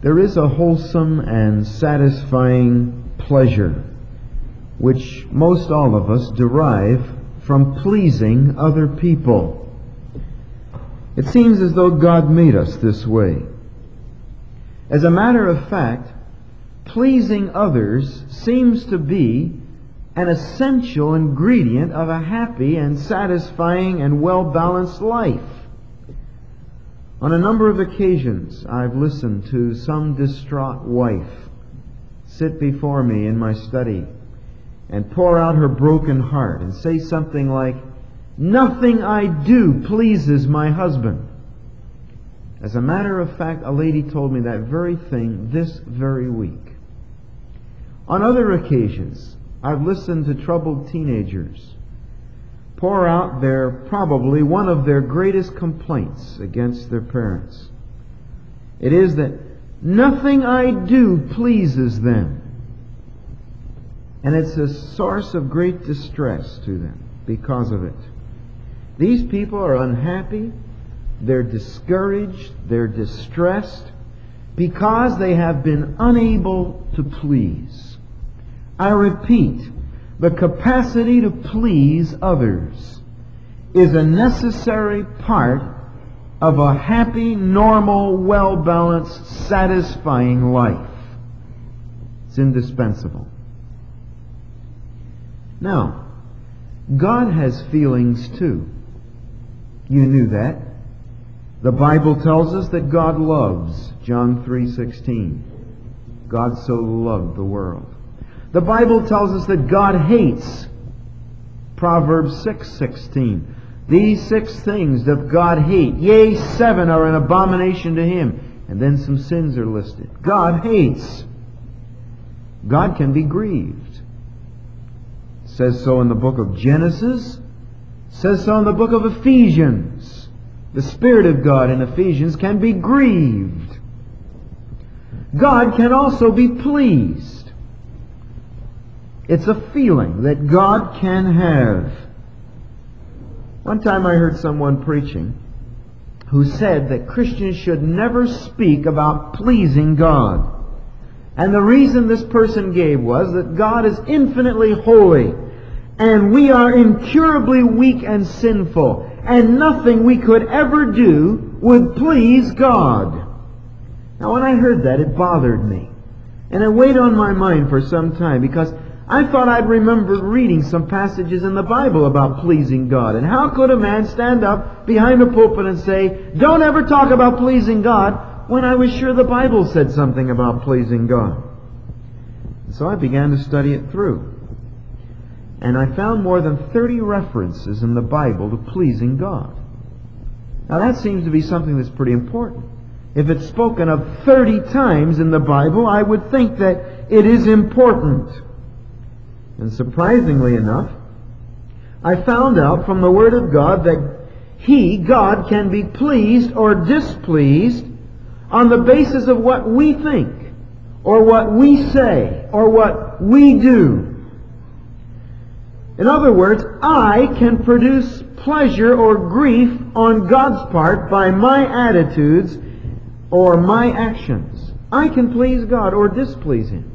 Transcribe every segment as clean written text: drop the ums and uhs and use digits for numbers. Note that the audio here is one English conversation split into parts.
There is a wholesome and satisfying pleasure which most all of us derive from pleasing other people. It seems as though God made us this way. As a matter of fact, pleasing others seems to be an essential ingredient of a happy and satisfying and well-balanced life. On a number of occasions, I've listened to some distraught wife sit before me in my study and pour out her broken heart and say something like, "Nothing I do pleases my husband." As a matter of fact, a lady told me that very thing this very week. On other occasions, I've listened to troubled teenagers pour out probably one of their greatest complaints against their parents. It is that nothing I do pleases them. And it's a source of great distress to them because of it. These people are unhappy, they're discouraged, they're distressed because they have been unable to please. I repeat, the capacity to please others is a necessary part of a happy, normal, well-balanced, satisfying life. It's indispensable. Now, God has feelings too. You knew that. The Bible tells us that God loves, John 3:16. God so loved the world. The Bible tells us that God hates, Proverbs 6:16. These 6 things doth God hate, yea, 7 are an abomination to Him. And then some sins are listed. God hates. God can be grieved. It says so in the book of Genesis. It says so in the book of Ephesians. The Spirit of God in Ephesians can be grieved. God can also be pleased. It's a feeling that God can have. One time I heard someone preaching who said that Christians should never speak about pleasing God. And the reason this person gave was that God is infinitely holy, and we are incurably weak and sinful, and nothing we could ever do would please God. Now when I heard that, it bothered me. And it weighed on my mind for some time, because I thought I'd remembered reading some passages in the Bible about pleasing God. And how could a man stand up behind a pulpit and say, "Don't ever talk about pleasing God," when I was sure the Bible said something about pleasing God? And so I began to study it through. And I found more than 30 references in the Bible to pleasing God. Now that seems to be something that's pretty important. If it's spoken of 30 times in the Bible, I would think that it is important. And surprisingly enough, I found out from the Word of God that God, can be pleased or displeased on the basis of what we think, or what we say, or what we do. In other words, I can produce pleasure or grief on God's part by my attitudes or my actions. I can please God or displease Him.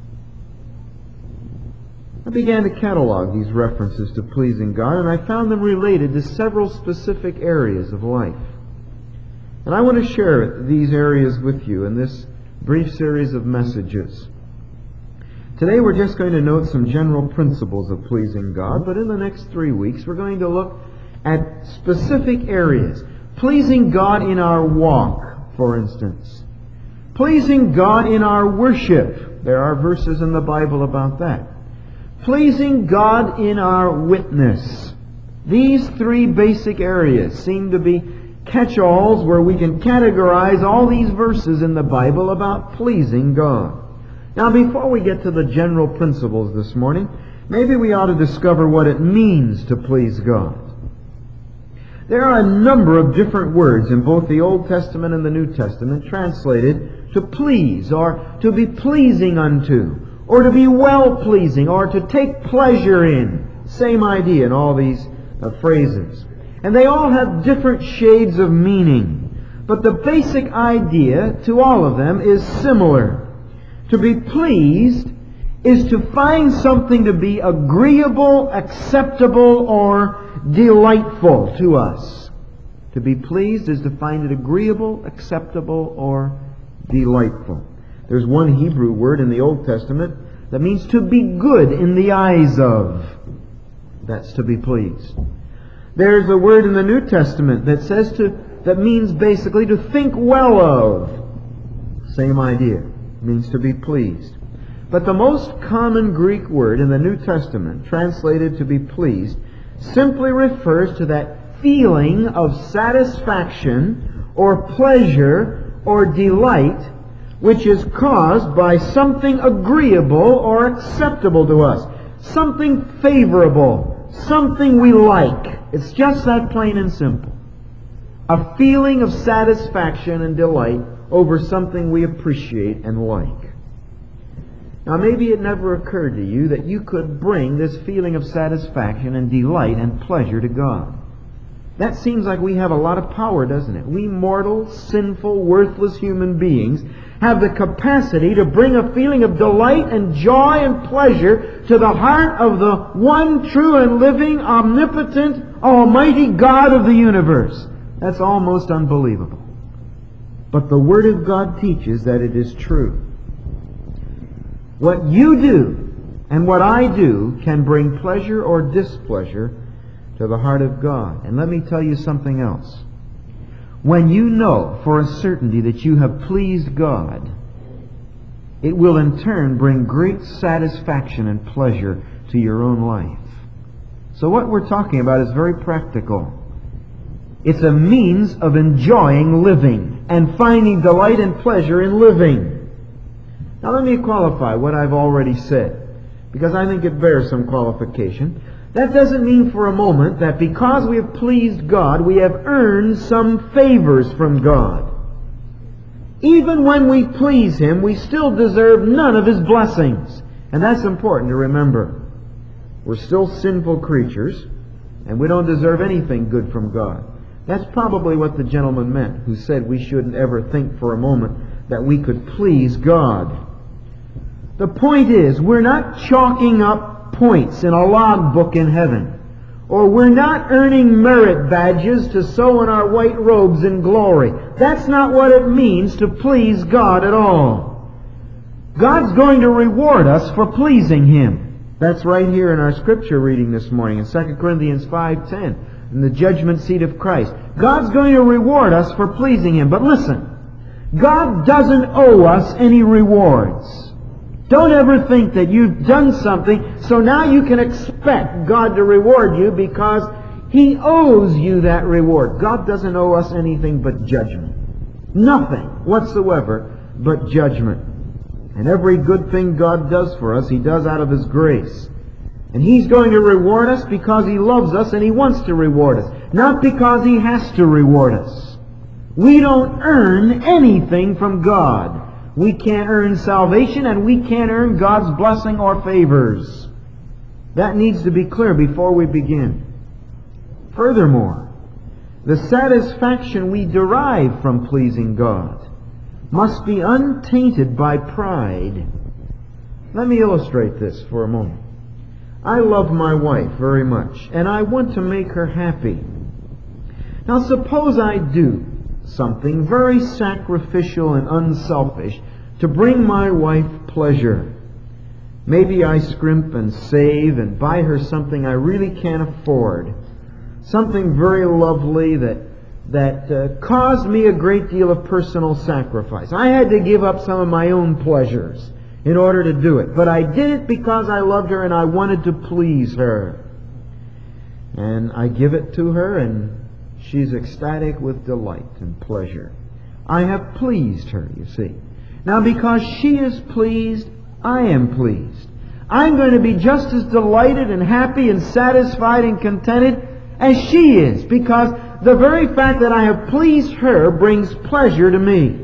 I began to catalog these references to pleasing God, and I found them related to several specific areas of life. And I want to share these areas with you in this brief series of messages. Today we're just going to note some general principles of pleasing God, but in the next 3 weeks we're going to look at specific areas. Pleasing God in our walk, for instance. Pleasing God in our worship. There are verses in the Bible about that. Pleasing God in our witness. These 3 basic areas seem to be catch-alls where we can categorize all these verses in the Bible about pleasing God. Now, before we get to the general principles this morning, maybe we ought to discover what it means to please God. There are a number of different words in both the Old Testament and the New Testament translated to please, or to be pleasing unto, or to be well-pleasing, or to take pleasure in. Same idea in all these phrases. And they all have different shades of meaning. But the basic idea to all of them is similar. To be pleased is to find something to be agreeable, acceptable, or delightful to us. To be pleased is to find it agreeable, acceptable, or delightful. There's one Hebrew word in the Old Testament that means to be good in the eyes of. That's to be pleased. There's a word in the New Testament that means basically to think well of. Same idea. It means to be pleased. But the most common Greek word in the New Testament, translated to be pleased, simply refers to that feeling of satisfaction or pleasure or delight which is caused by something agreeable or acceptable to us, something favorable, something we like. It's just that plain and simple. A feeling of satisfaction and delight over something we appreciate and like. Now, maybe it never occurred to you that you could bring this feeling of satisfaction and delight and pleasure to God. That seems like we have a lot of power, doesn't it? We mortal, sinful, worthless human beings have the capacity to bring a feeling of delight and joy and pleasure to the heart of the one true and living, omnipotent, almighty God of the universe. That's almost unbelievable. But the Word of God teaches that it is true. What you do and what I do can bring pleasure or displeasure to the heart of God. And let me tell you something else. When you know for a certainty that you have pleased God, it will in turn bring great satisfaction and pleasure to your own life. So what we're talking about is very practical. It's a means of enjoying living and finding delight and pleasure in living. Now let me qualify what I've already said, because I think it bears some qualification. That doesn't mean for a moment that because we have pleased God, we have earned some favors from God. Even when we please Him, we still deserve none of His blessings. And that's important to remember. We're still sinful creatures, and we don't deserve anything good from God. That's probably what the gentleman meant who said we shouldn't ever think for a moment that we could please God. The point is, we're not chalking up points in a logbook in heaven, or we're not earning merit badges to sew in our white robes in glory. That's not what it means to please God at all. God's going to reward us for pleasing Him. That's right here in our scripture reading this morning in 2 Corinthians 5:10, in the judgment seat of Christ. God's going to reward us for pleasing Him. But listen, God doesn't owe us any rewards. Don't ever think that you've done something, so now you can expect God to reward you because He owes you that reward. God doesn't owe us anything but judgment. Nothing whatsoever but judgment. And every good thing God does for us, He does out of His grace. And He's going to reward us because He loves us and He wants to reward us, not because He has to reward us. We don't earn anything from God. We can't earn salvation, and we can't earn God's blessing or favors. That needs to be clear before we begin. Furthermore, the satisfaction we derive from pleasing God must be untainted by pride. Let me illustrate this for a moment. I love my wife very much, and I want to make her happy. Now suppose I do something very sacrificial and unselfish to bring my wife pleasure. Maybe I scrimp and save and buy her something I really can't afford. Something very lovely that caused me a great deal of personal sacrifice. I had to give up some of my own pleasures in order to do it. But I did it because I loved her and I wanted to please her. And I give it to her, and she's ecstatic with delight and pleasure. I have pleased her, you see. Now, because she is pleased, I am pleased. I'm going to be just as delighted and happy and satisfied and contented as she is, because the very fact that I have pleased her brings pleasure to me.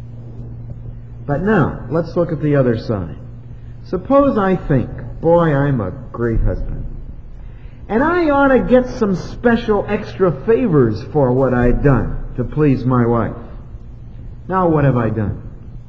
But now, let's look at the other side. Suppose I think, boy, I'm a great husband, and I ought to get some special extra favors for what I've done to please my wife. Now what have I done?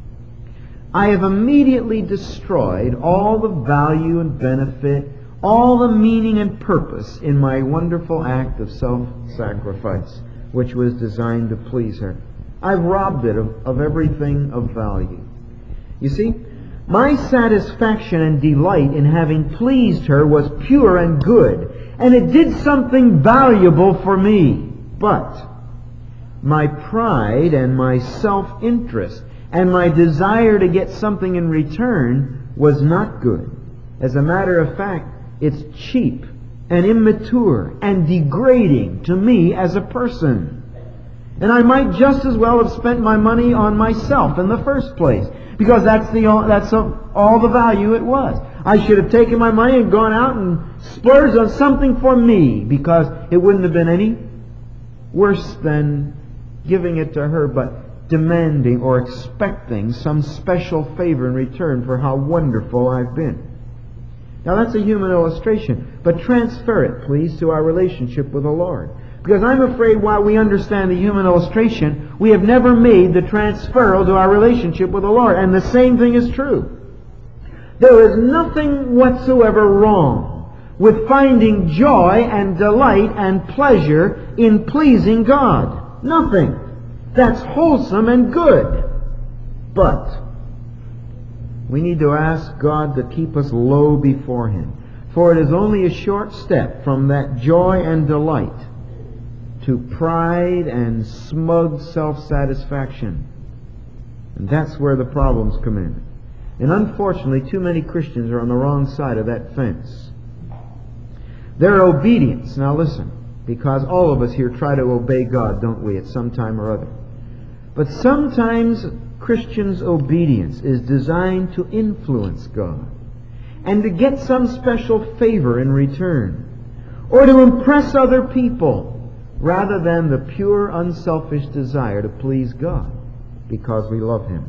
I have immediately destroyed all the value and benefit, all the meaning and purpose in my wonderful act of self-sacrifice, which was designed to please her. I've robbed it of everything of value. You see, my satisfaction and delight in having pleased her was pure and good, and it did something valuable for me. But my pride and my self-interest and my desire to get something in return was not good. As a matter of fact, it's cheap and immature and degrading to me as a person. And I might just as well have spent my money on myself in the first place, because that's all the value it was. I should have taken my money and gone out and splurged on something for me, because it wouldn't have been any worse than giving it to her, but demanding or expecting some special favor in return for how wonderful I've been. Now that's a human illustration, but transfer it, please, to our relationship with the Lord. Because I'm afraid while we understand the human illustration, we have never made the transferal to our relationship with the Lord. And the same thing is true. There is nothing whatsoever wrong with finding joy and delight and pleasure in pleasing God. Nothing. That's wholesome and good. But we need to ask God to keep us low before Him. For it is only a short step from that joy and delight to pride and smug self-satisfaction. And that's where the problems come in. And unfortunately, too many Christians are on the wrong side of that fence. Their obedience, now listen, because all of us here try to obey God, don't we, at some time or other. But sometimes Christians' obedience is designed to influence God and to get some special favor in return, or to impress other people, rather than the pure, unselfish desire to please God because we love Him.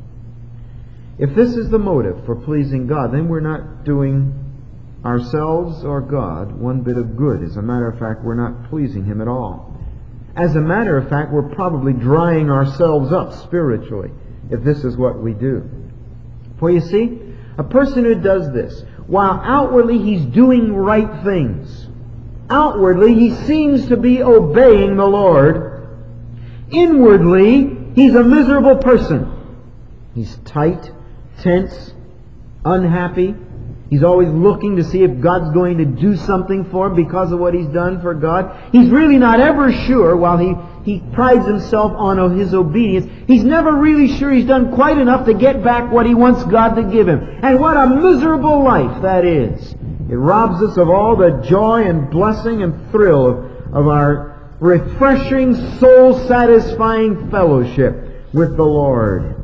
If this is the motive for pleasing God, then we're not doing ourselves or God one bit of good. As a matter of fact, we're not pleasing Him at all. As a matter of fact, we're probably drying ourselves up spiritually if this is what we do. For you see, a person who does this, while outwardly he's doing right things, outwardly he seems to be obeying the Lord, inwardly he's a miserable person. He's tight, tense, unhappy. He's always looking to see if God's going to do something for him because of what he's done for God. He's really not ever sure, while he prides himself on his obedience, he's never really sure he's done quite enough to get back what he wants God to give him. And what a miserable life that is. It robs us of all the joy and blessing and thrill of our refreshing, soul-satisfying fellowship with the Lord.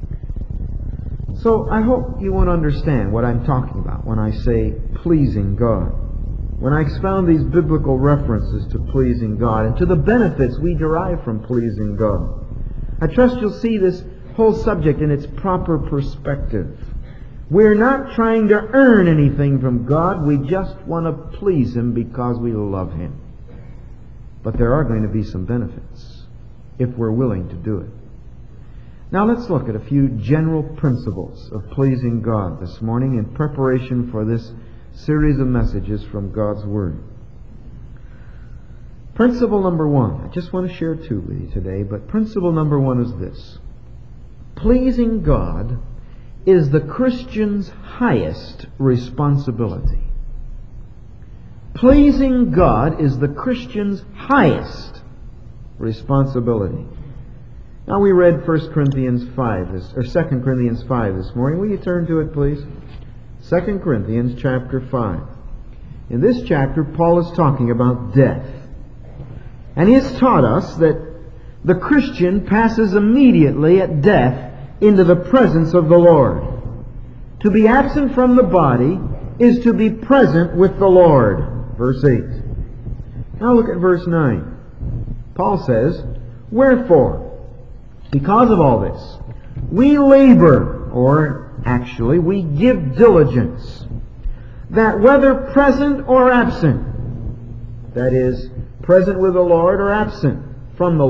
So I hope you won't understand what I'm talking about when I say pleasing God. When I expound these biblical references to pleasing God and to the benefits we derive from pleasing God, I trust you'll see this whole subject in its proper perspective. We're not trying to earn anything from God. We just want to please Him because we love Him. But there are going to be some benefits if we're willing to do it. Now let's look at a few general principles of pleasing God this morning in preparation for this series of messages from God's Word. Principle number one. I just want to share two with you today, but principle number one is this. Pleasing God is the Christian's highest responsibility. Pleasing God is the Christian's highest responsibility. Now we read 1 Corinthians 5, or 2 Corinthians 5 this morning. Will you turn to it, please? 2 Corinthians chapter 5. In this chapter, Paul is talking about death. And he has taught us that the Christian passes immediately at death into the presence of the Lord. To be absent from the body is to be present with the Lord. Verse 8. Now look at verse 9. Paul says, "Wherefore, because of all this, we labor," or actually, we give diligence, "that whether present or absent," that is, present with the Lord or absent from the Lord,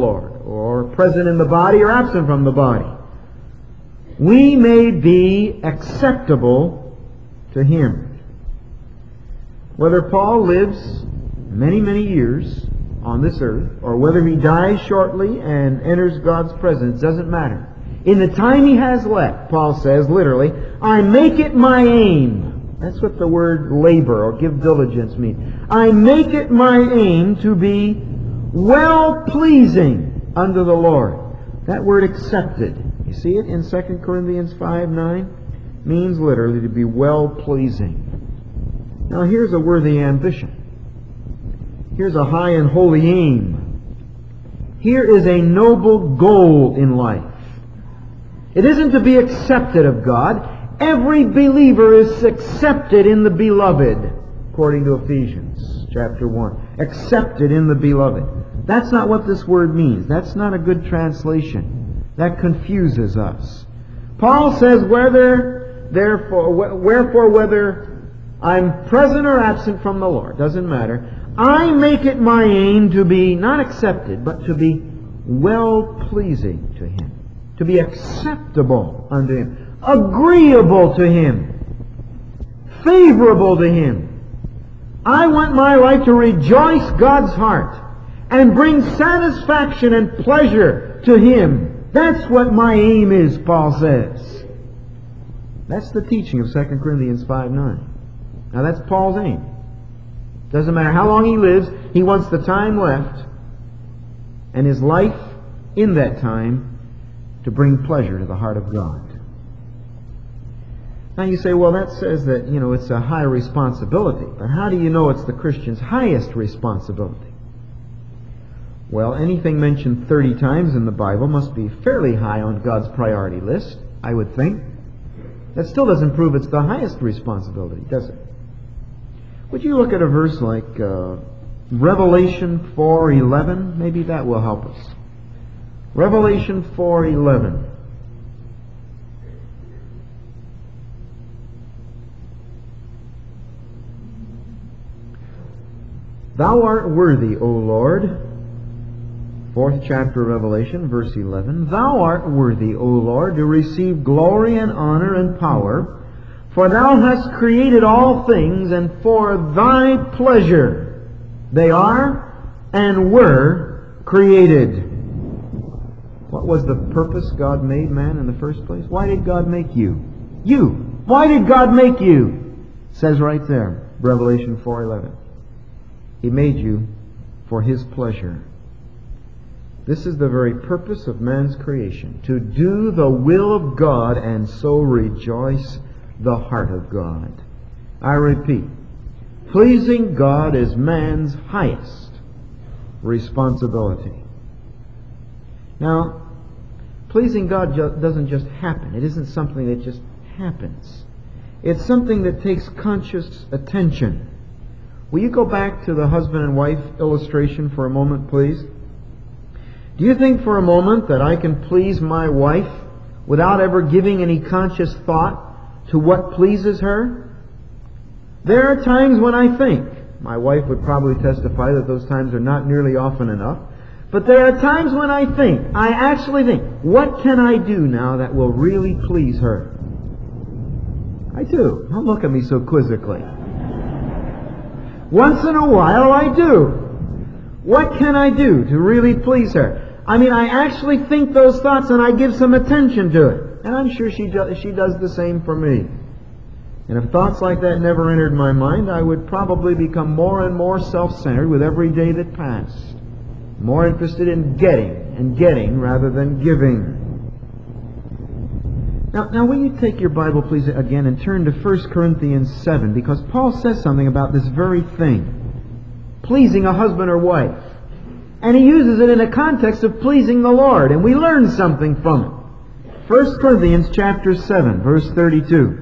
or present in the body or absent from the body. We may be acceptable to Him. Whether Paul lives many, many years on this earth, or whether he dies shortly and enters God's presence, doesn't matter. In the time he has left, Paul says, literally, I make it my aim. That's what the word labor or give diligence means. I make it my aim to be well-pleasing unto the Lord. That word accepted, you see it in 2 Corinthians 5:9? Means literally to be well-pleasing. Now here's a worthy ambition. Here's a high and holy aim. Here is a noble goal in life. It isn't to be accepted of God. Every believer is accepted in the Beloved, according to Ephesians chapter 1. Accepted in the Beloved. That's not what this word means. That's not a good translation. That confuses us. Paul says, wherefore, whether I'm present or absent from the Lord, doesn't matter, I make it my aim to be not accepted, but to be well-pleasing to Him. To be acceptable unto Him. Agreeable to Him. Favorable to Him. I want my life to rejoice God's heart and bring satisfaction and pleasure to Him. That's what my aim is, Paul says. That's the teaching of 2 Corinthians 5:9. Now that's Paul's aim. Doesn't matter how long he lives, he wants the time left and his life in that time to bring pleasure to the heart of God. Now you say, well, that says that, it's a high responsibility. But how do you know it's the Christian's highest responsibility? Well, anything mentioned 30 times in the Bible must be fairly high on God's priority list, I would think. That still doesn't prove it's the highest responsibility, does it? Would you look at a verse like Revelation 4:11? Maybe that will help us. Revelation 4:11. Thou art worthy, O Lord. 4th chapter of Revelation, verse 11. Thou art worthy, O Lord, to receive glory and honor and power, for Thou hast created all things, and for Thy pleasure they are and were created. What was the purpose God made man in the first place? Why did God make you? You! Why did God make you? It says right there, Revelation 4:11. He made you for His pleasure. This is the very purpose of man's creation, to do the will of God and so rejoice the heart of God. I repeat, pleasing God is man's highest responsibility. Now, pleasing God doesn't just happen. It isn't something that just happens. It's something that takes conscious attention. Will you go back to the husband and wife illustration for a moment, please? Do you think for a moment that I can please my wife without ever giving any conscious thought to what pleases her? There are times when I think, my wife would probably testify that those times are not nearly often enough, but there are times when I actually think, what can I do now that will really please her? I do. Don't look at me so quizzically. Once in a while I do. What can I do to really please her? I actually think those thoughts and I give some attention to it. And I'm sure she does the same for me. And if thoughts like that never entered my mind, I would probably become more and more self-centered with every day that passed. More interested in getting rather than giving. Now will you take your Bible, please, again and turn to 1 Corinthians 7, because Paul says something about this very thing. Pleasing a husband or wife. And he uses it in a context of pleasing the Lord, and we learn something from it. 1 Corinthians chapter 7, verse 32.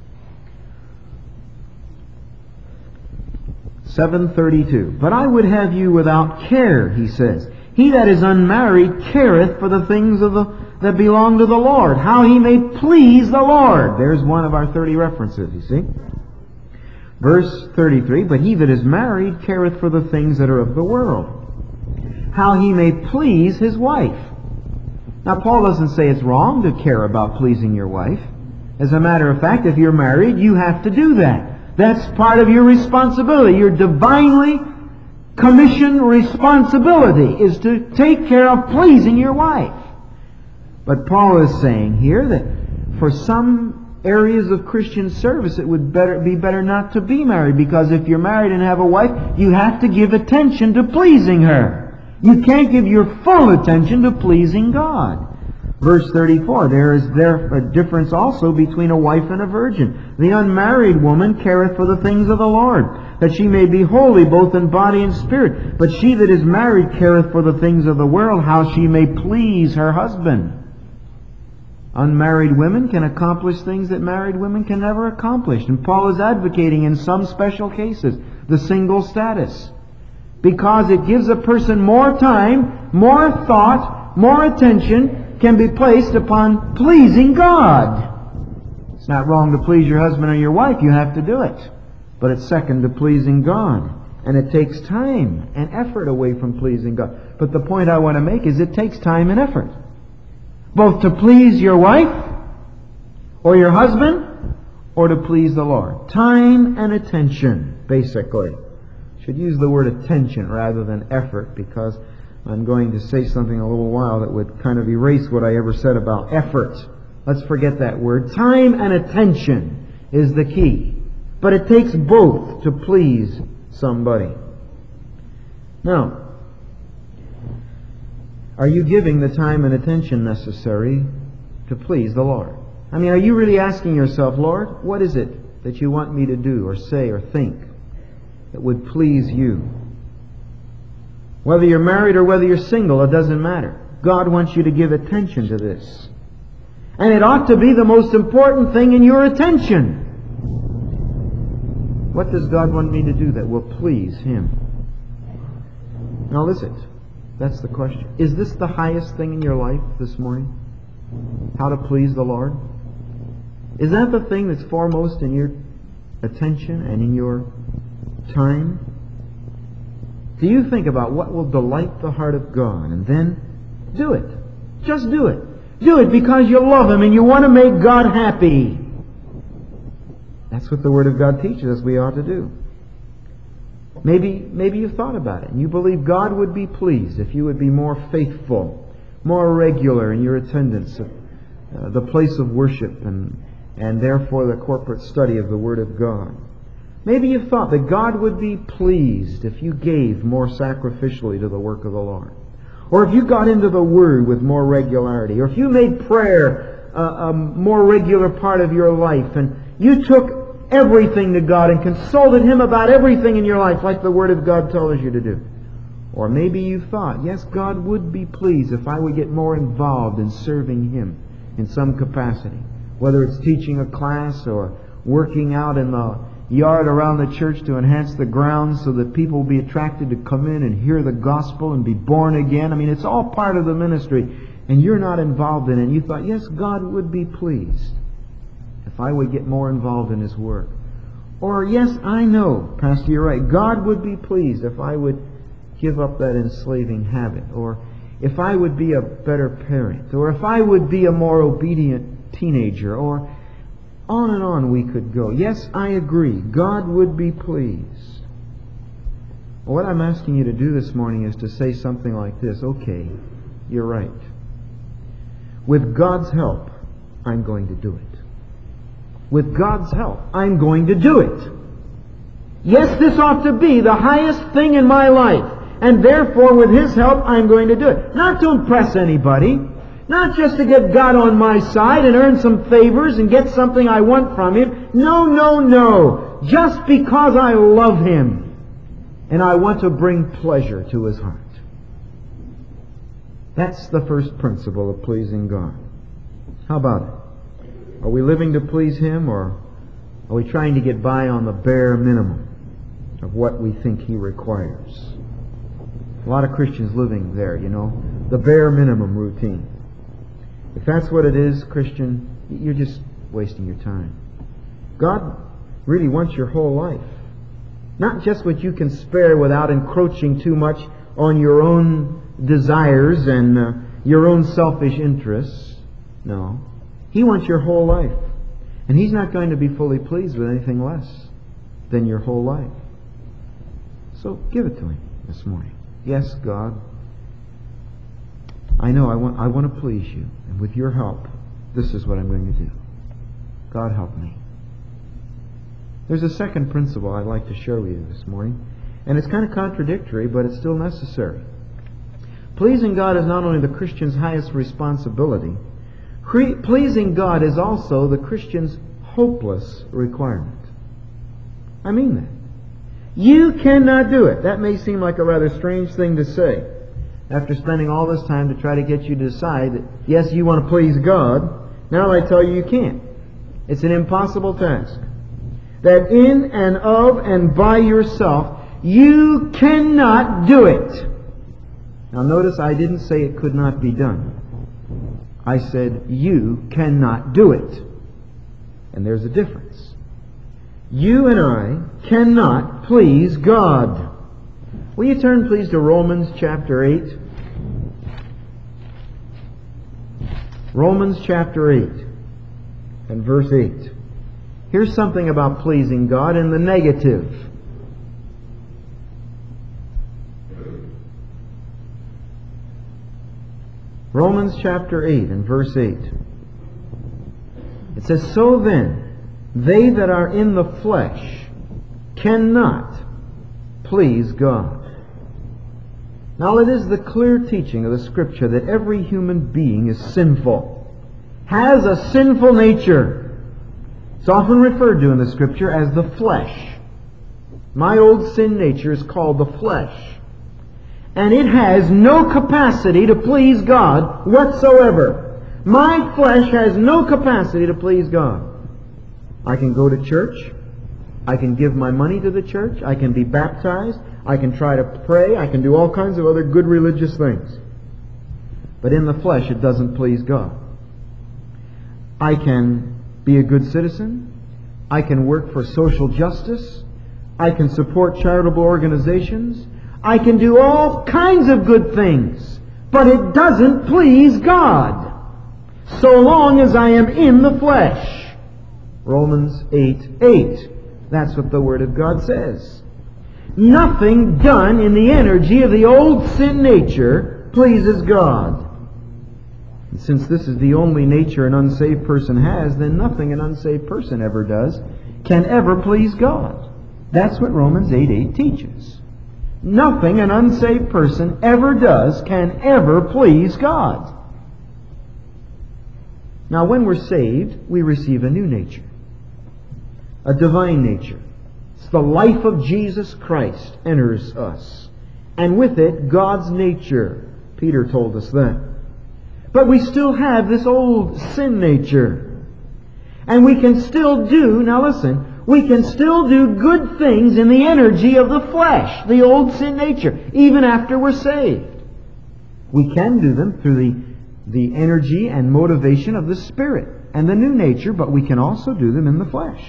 7:32. But I would have you without care, he says. He that is unmarried careth for the things that belong to the Lord, how he may please the Lord. There's one of our 30 references, you see. Verse 33, but he that is married careth for the things that are of the world, how he may please his wife. Now, Paul doesn't say it's wrong to care about pleasing your wife. As a matter of fact, if you're married, you have to do that. That's part of your responsibility. Your divinely commissioned responsibility is to take care of pleasing your wife. But Paul is saying here that for some areas of Christian service, it would be better not to be married, because if you're married and have a wife, you have to give attention to pleasing her. You can't give your full attention to pleasing God. Verse 34, there is a difference also between a wife and a virgin. The unmarried woman careth for the things of the Lord, that she may be holy both in body and spirit. But she that is married careth for the things of the world, how she may please her husband. Unmarried women can accomplish things that married women can never accomplish. And Paul is advocating in some special cases the single status, because it gives a person more time, more thought, more attention can be placed upon pleasing God. It's not wrong to please your husband or your wife. You have to do it. But it's second to pleasing God. And it takes time and effort away from pleasing God. But the point I want to make is it takes time and effort, both to please your wife or your husband or to please the Lord. Time and attention, basically. Should use the word attention rather than effort, because I'm going to say something in a little while that would kind of erase what I ever said about effort. Let's forget that word. Time and attention is the key. But it takes both to please somebody. Now, are you giving the time and attention necessary to please the Lord? I mean, are you really asking yourself, Lord, what is it that you want me to do or say or think that would please you? Whether you're married or whether you're single, it doesn't matter. God wants you to give attention to this. And it ought to be the most important thing in your attention. What does God want me to do that will please Him? Now listen, that's the question. Is this the highest thing in your life this morning? How to please the Lord? Is that the thing that's foremost in your attention and in your time? Do you think about what will delight the heart of God, and then do it? Just do it. Do it because you love Him and you want to make God happy. That's what the Word of God teaches us we ought to do. Maybe you've thought about it and you believe God would be pleased if you would be more faithful, more regular in your attendance at the place of worship and therefore the corporate study of the Word of God. Maybe you've thought that God would be pleased if you gave more sacrificially to the work of the Lord. Or if you got into the Word with more regularity. Or if you made prayer a more regular part of your life, and you took everything to God and consulted Him about everything in your life like the Word of God tells you to do. Or maybe you thought, yes, God would be pleased if I would get more involved in serving Him in some capacity. Whether it's teaching a class or working out in the yard around the church to enhance the grounds so that people will be attracted to come in and hear the gospel and be born again. I mean, it's all part of the ministry, and you're not involved in it. And you thought, yes, God would be pleased if I would get more involved in His work. Or, yes, I know, Pastor, you're right, God would be pleased if I would give up that enslaving habit, or if I would be a better parent, or if I would be a more obedient teenager, or on and on we could go. Yes, I agree. God would be pleased. Well, what I'm asking you to do this morning is to say something like this. Okay, you're right. With God's help, I'm going to do it. With God's help, I'm going to do it. Yes, this ought to be the highest thing in my life. And therefore, with His help, I'm going to do it. Not to impress anybody. Not just to get God on my side and earn some favors and get something I want from Him. No, no, no. Just because I love Him and I want to bring pleasure to His heart. That's the first principle of pleasing God. How about it? Are we living to please Him, or are we trying to get by on the bare minimum of what we think He requires? A lot of Christians living there, you know. The bare minimum routine. If that's what it is, Christian, you're just wasting your time. God really wants your whole life. Not just what you can spare without encroaching too much on your own desires and your own selfish interests. No. He wants your whole life. And He's not going to be fully pleased with anything less than your whole life. So give it to Him this morning. Yes, God, I know I want to please You. And with Your help, this is what I'm going to do. God, help me. There's a second principle I'd like to share with you this morning. And it's kind of contradictory, but it's still necessary. Pleasing God is not only the Christian's highest responsibility, pleasing God is also the Christian's hopeless requirement. I mean that. You cannot do it. That may seem like a rather strange thing to say after spending all this time to try to get you to decide that, yes, you want to please God. Now I tell you, you can't. It's an impossible task. That in and of and by yourself, you cannot do it. Now notice I didn't say it could not be done. I said you cannot do it. And there's a difference. You and I cannot please God. Will you turn please to Romans chapter 8? Romans chapter 8 and verse 8. Here's something about pleasing God in the negative. Romans chapter 8 and verse 8. It says, "So then, they that are in the flesh cannot please God." Now it is the clear teaching of the Scripture that every human being is sinful, has a sinful nature. It's often referred to in the Scripture as the flesh. My old sin nature is called the flesh. And it has no capacity to please God whatsoever. My flesh has no capacity to please God. I can go to church. I can give my money to the church. I can be baptized. I can try to pray. I can do all kinds of other good religious things. But in the flesh, it doesn't please God. I can be a good citizen. I can work for social justice. I can support charitable organizations. I can do all kinds of good things. But it doesn't please God, so long as I am in the flesh. Romans 8:8. That's what the Word of God says. Nothing done in the energy of the old sin nature pleases God. And since this is the only nature an unsaved person has, then nothing an unsaved person ever does can ever please God. That's what Romans 8:8 teaches. Nothing an unsaved person ever does can ever please God. Now, when we're saved, we receive a new nature, a divine nature. It's the life of Jesus Christ enters us, and with it, God's nature. Peter told us that. But we still have this old sin nature. And we can still do, now listen, we can still do good things in the energy of the flesh, the old sin nature, even after we're saved. We can do them through the energy and motivation of the Spirit and the new nature, but we can also do them in the flesh.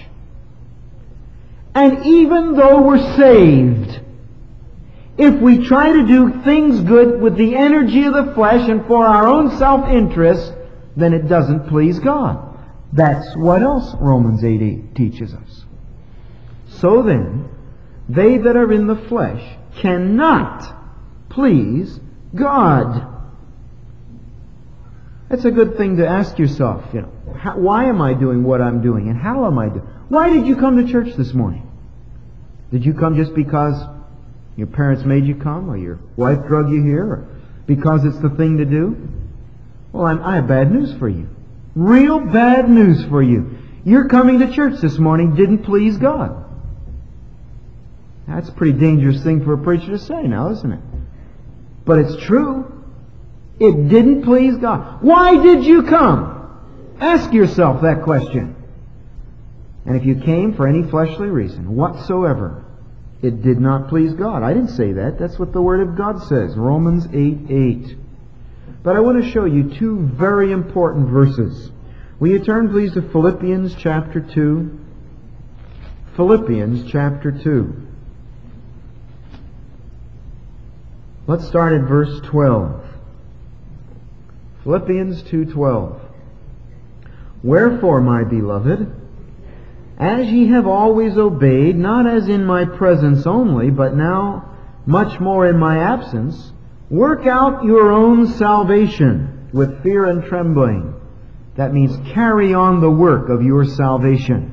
And even though we're saved, if we try to do things good with the energy of the flesh and for our own self-interest, then it doesn't please God. That's what else Romans 8:8 teaches us. So then, they that are in the flesh cannot please God. That's a good thing to ask yourself. Why am I doing what I'm doing, and how am I doing? Why did you come to church this morning? Did you come just because your parents made you come, or your wife drug you here, or because it's the thing to do? Well, I have bad news for you. Real bad news for you. Your coming to church this morning didn't please God. That's a pretty dangerous thing for a preacher to say now, isn't it? But it's true. It didn't please God. Why did you come? Ask yourself that question. And if you came for any fleshly reason whatsoever, it did not please God. I didn't say that. That's what the Word of God says. Romans 8:8. But I want to show you two very important verses. Will you turn please to Philippians chapter 2? Philippians chapter 2. Let's start at verse 12. Philippians 2:12. Wherefore, my beloved, as ye have always obeyed, not as in my presence only, but now much more in my absence, work out your own salvation with fear and trembling. That means carry on the work of your salvation.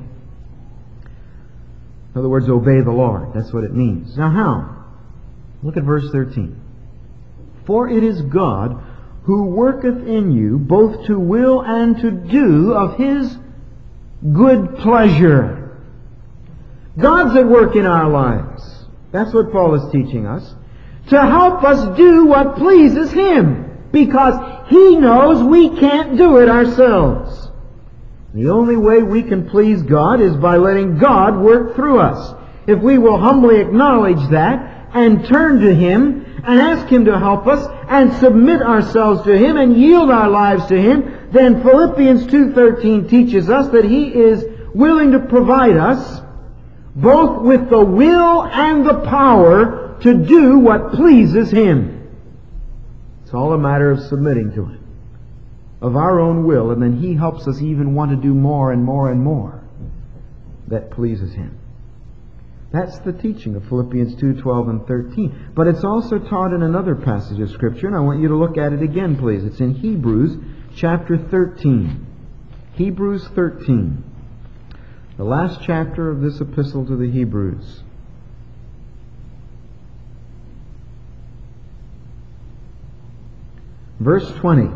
In other words, obey the Lord. That's what it means. Now how? Look at verse 13. For it is God who worketh in you both to will and to do of His good pleasure. God's at work in our lives. That's what Paul is teaching us. To help us do what pleases Him. Because He knows we can't do it ourselves. The only way we can please God is by letting God work through us. If we will humbly acknowledge that and turn to Him and ask Him to help us and submit ourselves to Him and yield our lives to Him, then Philippians 2:13 teaches us that He is willing to provide us both with the will and the power to do what pleases Him. It's all a matter of submitting to Him, of our own will, and then He helps us even want to do more and more and more that pleases Him. That's the teaching of Philippians 2:12 and 13. But it's also taught in another passage of Scripture, and I want you to look at it again, please. It's in Hebrews chapter 13. Hebrews 13. The last chapter of this epistle to the Hebrews. Verse 20.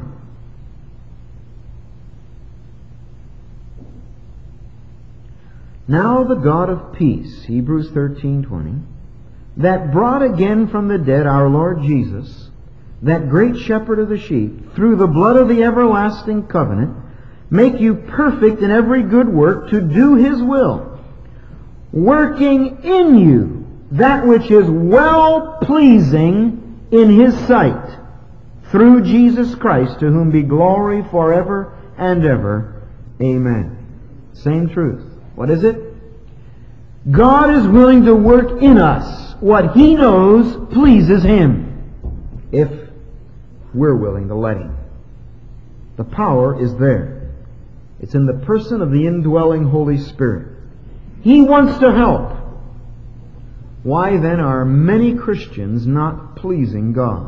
Now the God of peace, Hebrews 13:20, that brought again from the dead our Lord Jesus, that great shepherd of the sheep, through the blood of the everlasting covenant, make you perfect in every good work to do His will, working in you that which is well-pleasing in His sight, through Jesus Christ, to whom be glory forever and ever. Amen. Same truth. What is it? God is willing to work in us what He knows pleases Him, if we're willing to let Him. The power is there. It's in the person of the indwelling Holy Spirit. He wants to help. Why then are many Christians not pleasing God?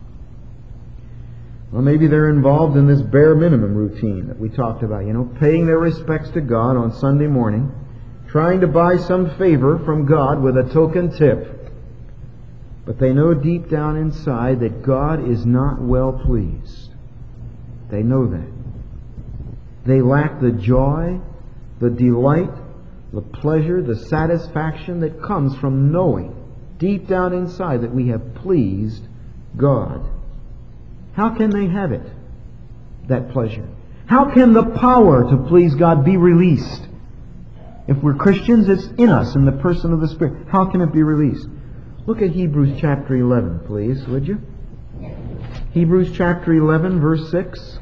Well, maybe they're involved in this bare minimum routine that we talked about, paying their respects to God on Sunday morning, trying to buy some favor from God with a token tip. But they know deep down inside that God is not well pleased. They know that. They lack the joy, the delight, the pleasure, the satisfaction that comes from knowing deep down inside that we have pleased God. How can they have it, that pleasure? How can the power to please God be released? If we're Christians, it's in us, in the person of the Spirit. How can it be released? Look at Hebrews chapter 11, please, would you? Hebrews chapter 11, verse 6.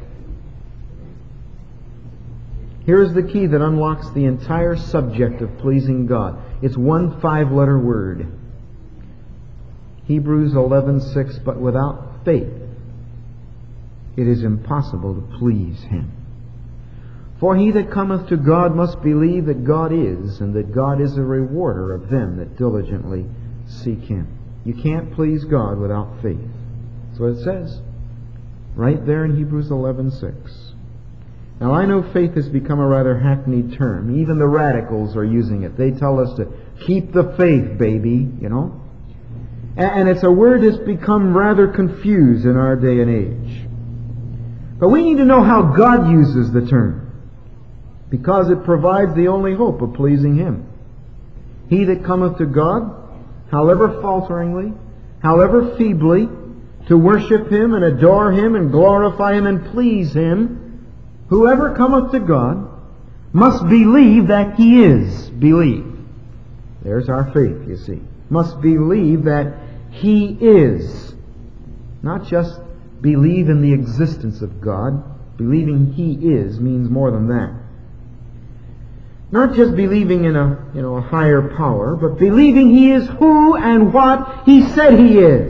Here's the key that unlocks the entire subject of pleasing God. It's one 5-letter word. Hebrews 11:6. But without faith, it is impossible to please Him. For he that cometh to God must believe that God is, and that God is a rewarder of them that diligently seek Him. You can't please God without faith. That's what it says, right there in Hebrews 11:6. Now I know faith has become a rather hackneyed term. Even the radicals are using it. They tell us to keep the faith, baby, And it's a word that's become rather confused in our day and age. But we need to know how God uses the term, because it provides the only hope of pleasing Him. He that cometh to God, however falteringly, however feebly, to worship Him and adore Him and glorify Him and please Him, whoever cometh to God must believe that He is. Believe. There's our faith, you see. Must believe that He is. Not just believe in the existence of God. Believing He is means more than that. Not just believing in a higher power, but believing He is who and what He said He is.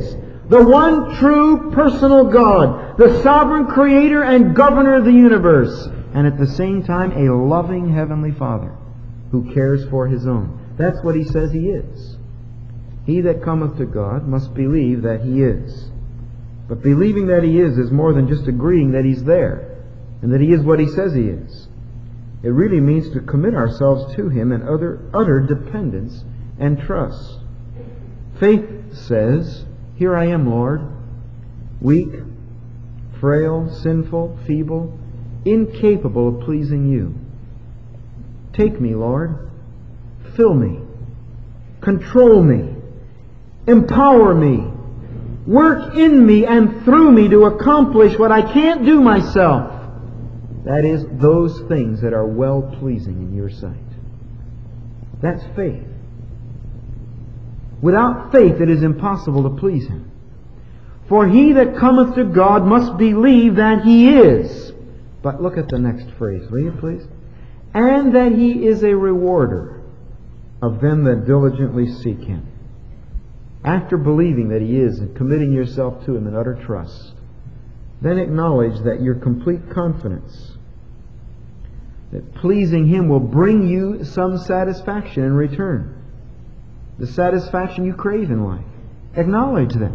the one true personal God, the sovereign creator and governor of the universe, and at the same time a loving Heavenly Father who cares for His own. That's what He says He is. He that cometh to God must believe that He is. But believing that He is more than just agreeing that He's there and that He is what He says He is. It really means to commit ourselves to Him in utter dependence and trust. Faith says, "Here I am, Lord, weak, frail, sinful, feeble, incapable of pleasing You. Take me, Lord. Fill me. Control me. Empower me. Work in me and through me to accomplish what I can't do myself." That is, those things that are well-pleasing in Your sight. That's faith. Without faith it is impossible to please Him. For he that cometh to God must believe that He is. But look at the next phrase, will you please? And that He is a rewarder of them that diligently seek Him. After believing that He is and committing yourself to Him in utter trust, then acknowledge that your complete confidence that pleasing Him will bring you some satisfaction in return. The satisfaction you crave in life. Acknowledge that.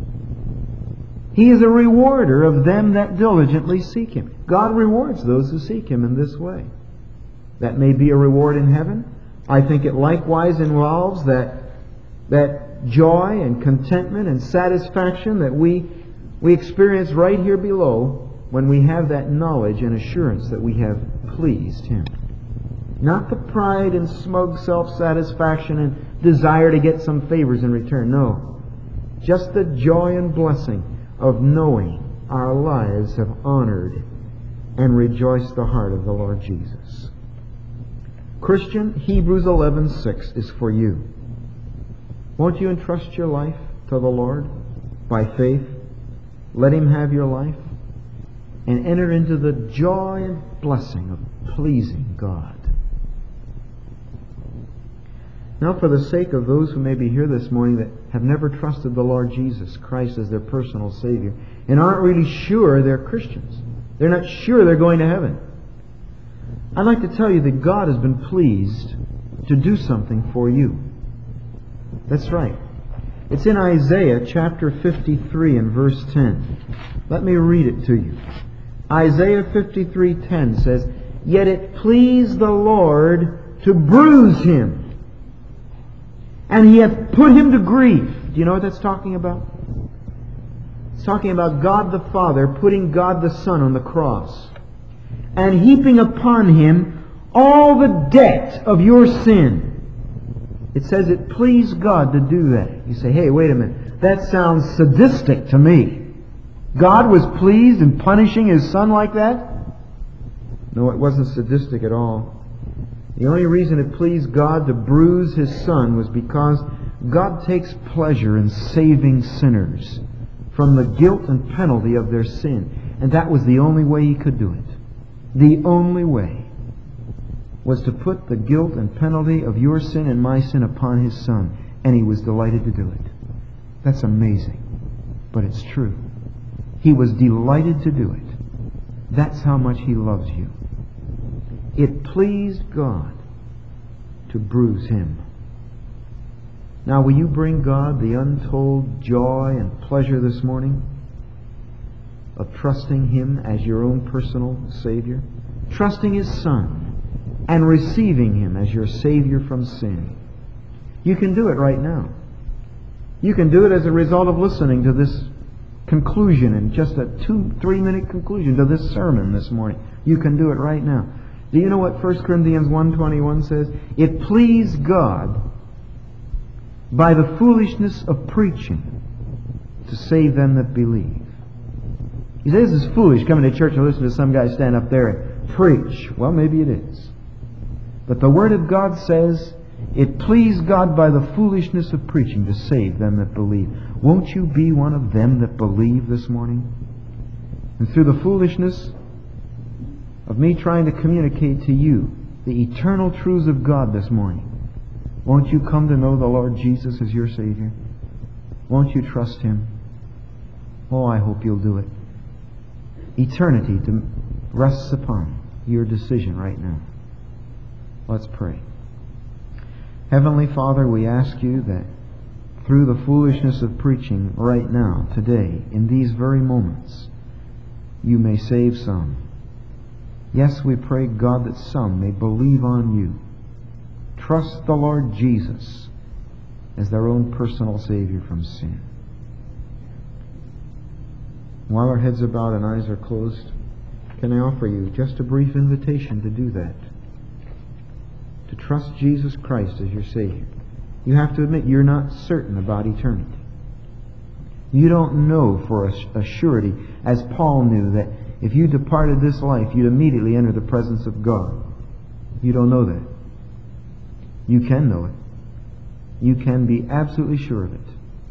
He is a rewarder of them that diligently seek Him. God rewards those who seek Him in this way. That may be a reward in heaven. I think it likewise involves that joy and contentment and satisfaction that we experience right here below when we have that knowledge and assurance that we have pleased Him. Not the pride and smug self-satisfaction and desire to get some favors in return. No. Just the joy and blessing of knowing our lives have honored and rejoiced the heart of the Lord Jesus. Christian, Hebrews 11:6 is for you. Won't you entrust your life to the Lord by faith? Let Him have your life and enter into the joy and blessing of pleasing God. Now, for the sake of those who may be here this morning that have never trusted the Lord Jesus Christ as their personal Savior and aren't really sure they're Christians, they're not sure they're going to heaven, I'd like to tell you that God has been pleased to do something for you. That's right. It's in Isaiah chapter 53 and verse 10. Let me read it to you. Isaiah 53:10 says, "Yet it pleased the Lord to bruise Him, and He hath put Him to grief." Do you know what that's talking about? It's talking about God the Father putting God the Son on the cross and heaping upon Him all the debt of your sin. It says it pleased God to do that. You say, "Hey, wait a minute. That sounds sadistic to me. God was pleased in punishing His Son like that?" No, it wasn't sadistic at all. The only reason it pleased God to bruise His Son was because God takes pleasure in saving sinners from the guilt and penalty of their sin. And that was the only way He could do it. The only way was to put the guilt and penalty of your sin and my sin upon His Son. And He was delighted to do it. That's amazing. But it's true. He was delighted to do it. That's how much He loves you. It pleased God to bruise Him. Now, will you bring God the untold joy and pleasure this morning of trusting Him as your own personal Savior? Trusting His Son and receiving Him as your Savior from sin. You can do it right now. You can do it as a result of listening to this conclusion, and just a 2-3 minute conclusion to this sermon this morning. You can do it right now. Do you know what 1 Corinthians 1:21 says? It pleased God by the foolishness of preaching to save them that believe. You say, "This is foolish, coming to church and listen to some guy stand up there and preach." Well, maybe it is. But the Word of God says, it pleased God by the foolishness of preaching to save them that believe. Won't you be one of them that believe this morning? And through the foolishness of me trying to communicate to you the eternal truths of God this morning, won't you come to know the Lord Jesus as your Savior? Won't you trust Him? Oh, I hope you'll do it. Eternity rests upon your decision right now. Let's pray. Heavenly Father, we ask you that through the foolishness of preaching right now, today, in these very moments, you may save some. Yes, we pray, God, that some may believe on you, trust the Lord Jesus as their own personal Savior from sin. While our heads are bowed and eyes are closed, can I offer you just a brief invitation to do that? To trust Jesus Christ as your Savior. You have to admit you're not certain about eternity. You don't know for a surety, as Paul knew, that if you departed this life, you'd immediately enter the presence of God. You don't know that. You can know it. You can be absolutely sure of it.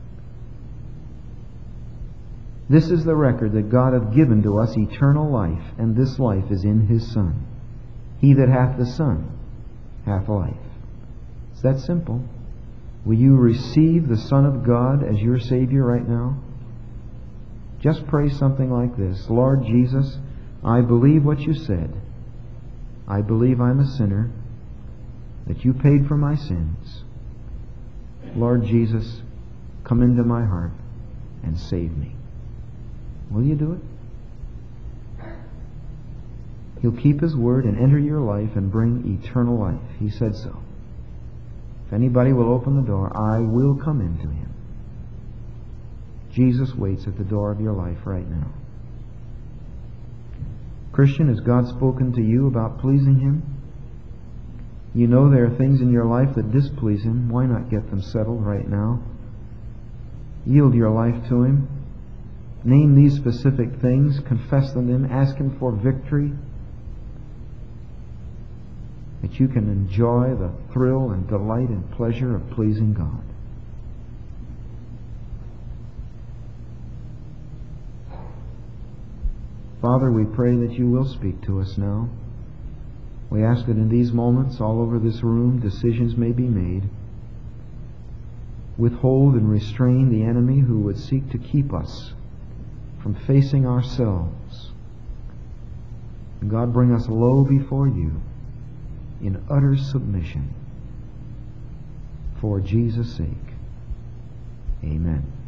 This is the record that God hath given to us, eternal life, and this life is in His Son. He that hath the Son hath life. It's that simple. Will you receive the Son of God as your Savior right now? Just pray something like this. Lord Jesus, I believe what you said. I believe I'm a sinner, that you paid for my sins. Lord Jesus, come into my heart and save me. Will you do it? He'll keep His word and enter your life and bring eternal life. He said so. If anybody will open the door, I will come into him. Jesus waits at the door of your life right now. Christian, has God spoken to you about pleasing Him? You know there are things in your life that displease Him. Why not get them settled right now? Yield your life to Him. Name these specific things. Confess them to Him. Ask Him for victory, that you can enjoy the thrill and delight and pleasure of pleasing God. Father, we pray that you will speak to us now. We ask that in these moments, all over this room, decisions may be made. Withhold and restrain the enemy who would seek to keep us from facing ourselves. And God, bring us low before you in utter submission. For Jesus' sake. Amen.